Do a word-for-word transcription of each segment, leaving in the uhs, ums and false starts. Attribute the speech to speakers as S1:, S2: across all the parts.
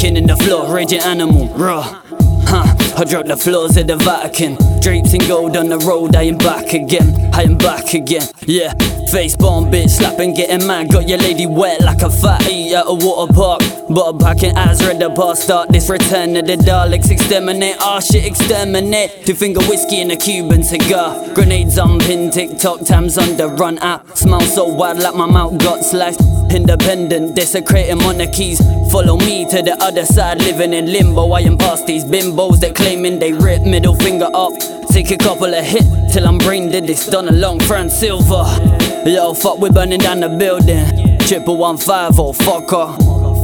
S1: King in the floor, raging animal, raw. Huh, I drop the floors of the Vatican. Drapes in gold on the road, I am back again. I am back again, yeah. Face bomb, bitch, slapping, getting mad. Got your lady wet like a fatty at a water park. Bottle packing eyes, read the bar start. This return of the Daleks, exterminate. Ah, shit, exterminate. Two finger whiskey and a Cuban cigar. Grenades on pin, TikTok, Tams on the run app. Smell so wild like my mouth got slashed. Independent, desecrating monarchies. Follow me to the other side, living in limbo. I am past these bimbos that claiming they rip. Middle finger up, take a couple of hit till I'm brain dead. It's done along Fran Silver. Yo, fuck, we're burning down the building. Triple one five, oh fucker.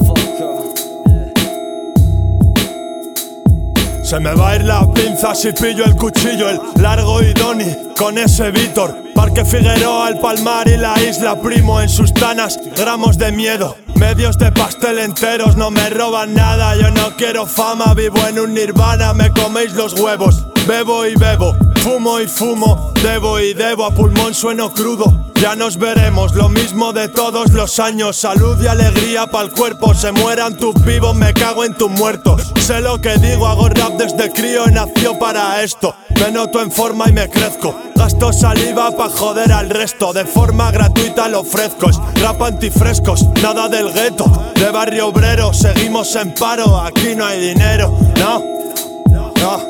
S2: Se me va a ir la pinza si pillo el cuchillo, el largo y Donny con ese Víctor. Parque Figueroa, el Palmar y la isla Primo, en sus tanas gramos de miedo. Medios de pastel enteros no me roban nada. Yo no quiero fama, vivo en un nirvana. Me coméis los huevos, bebo y bebo, fumo y fumo, debo y debo. A pulmón sueno crudo. Ya nos veremos, lo mismo de todos los años. Salud y alegría pa'l cuerpo. Se mueran tus vivos, me cago en tus muertos. Sé lo que digo, hago rap desde crío y nació para esto. Me noto en forma y me crezco. Gasto saliva pa' joder al resto. De forma gratuita lo ofrezco. Rap antifrescos, nada del gueto. De barrio obrero, seguimos en paro. Aquí no hay dinero, no, no.